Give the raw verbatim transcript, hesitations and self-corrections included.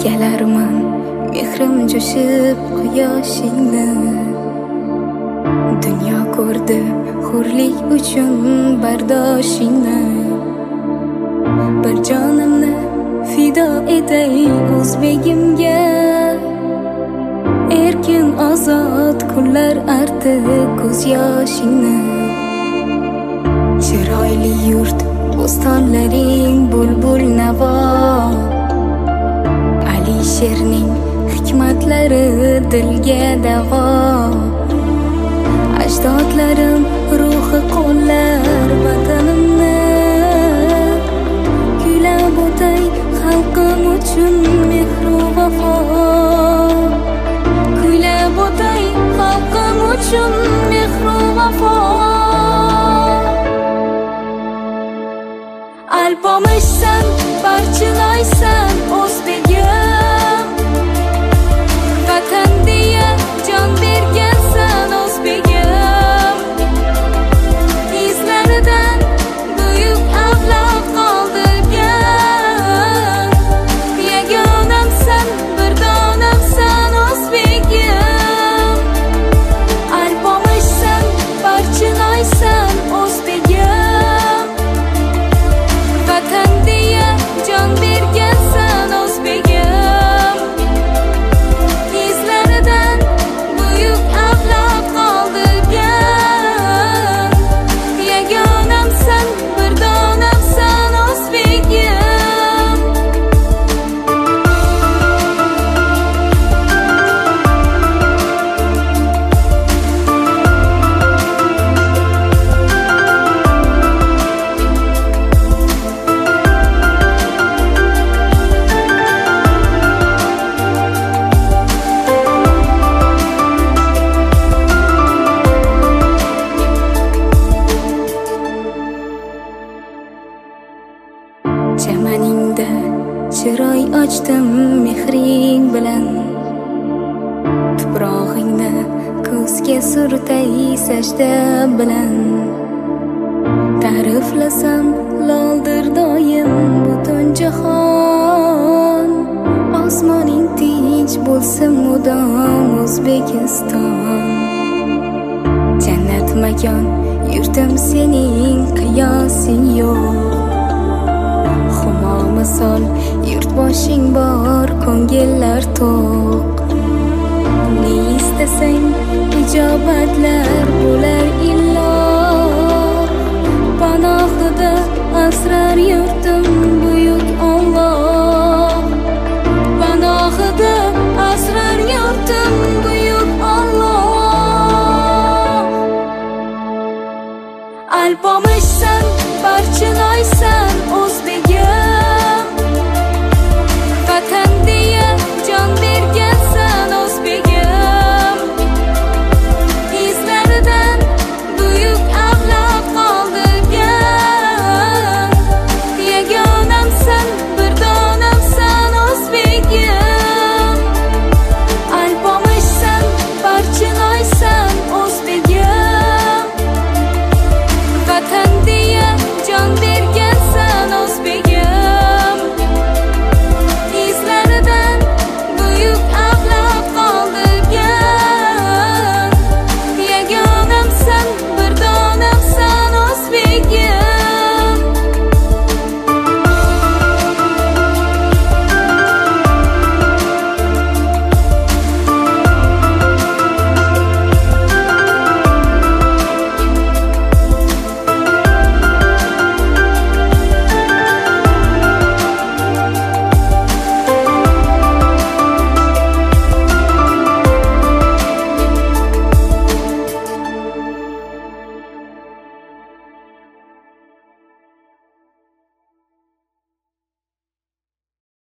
kelarman mehrim jo'shib quyoshingni. Dunyo ko'rdi hurlik uchun bardoshingni. Bir jonimni fido etay o'zbegimga. Erkin ozod kunlar arti ko'z yoshingni. Chiroyli yurt bo'stonlaring bulbul navo. Alisherning hikmatlari dilga davo. Ajdodlarim ruhi qo'llar vatanimni. Kuylab o'tay xalqim uchun mehru vafo. Kuylab o'tay xalqim uchun mehru vafo. Alpomishsan, barchilaysan o'zbegim. Vatan deya jon bergansan o'zbegim. Izlaridan buyuk avlod qoldirgan. Yagonamsan, bir donamsan o'zbegim. Alpomishsan, barchilaysan o'zbegim. Vatan deya jon bergansan o'zbegim. Izlaridan buyuk avlod qoldirgan. Yagonamsan, bir donamsan o'zbegim. Chamaningda chiroy ochdim mehring bilan. Tuprog'ingni ko'zga surtay sajda bilan. Ta'riflasam loldir doim butun jahon. Osmoning tinch bo'lsin mudom O'zbekiston. Jannat makon yurtim sening qiyosin yo'q. Humo misol yurtboshing bor, ko'ngillar to'q. Ne istasang ijobatlar bo'lar illo. Panohida asrar yurtim